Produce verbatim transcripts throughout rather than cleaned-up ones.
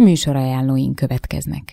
Műsorajánlóink következnek.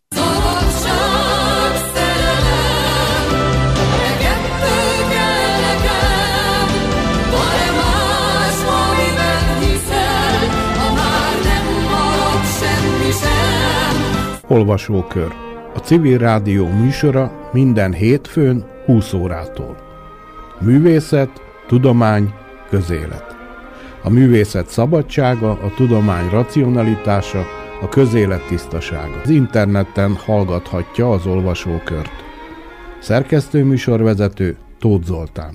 Olvasókör. A Civil Rádió műsora minden hétfőn húsz órától. Művészet, tudomány, közélet. A művészet szabadsága, a tudomány racionalitása, a közélet tisztasága. Az interneten hallgathatja az olvasókört. Szerkesztő műsorvezető Tóth Zoltán.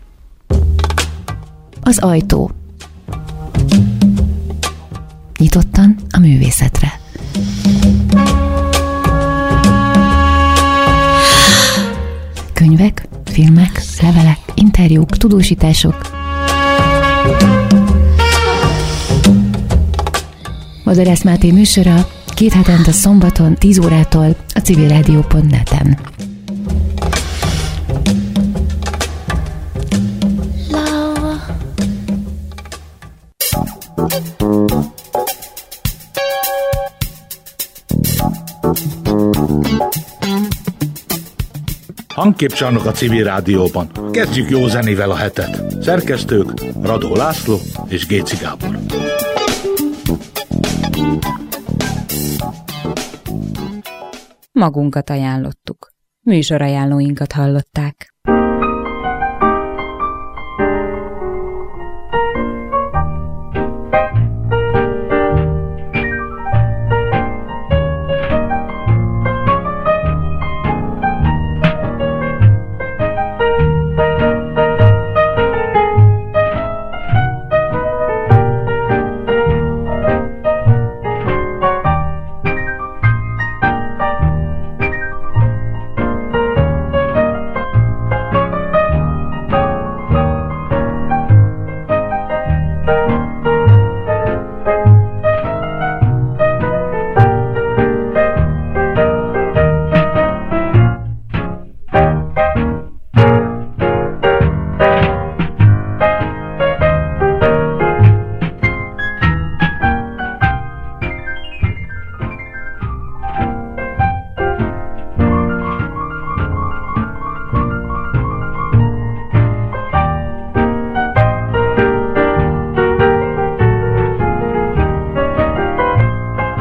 Az ajtó. Nyitottan a művészetre. Könyvek, filmek, levelek, interjúk, tudósítások. Vadász Máté műsora két hetente szombaton tíz órától a civilrádió pont net-en. Hangképcsarnok a Civil Rádióban. Kezdjük jó zenével a hetet. Szerkesztők Radó László és Géci Gábor. Magunkat ajánlottuk. Műsorajánlóinkat hallották.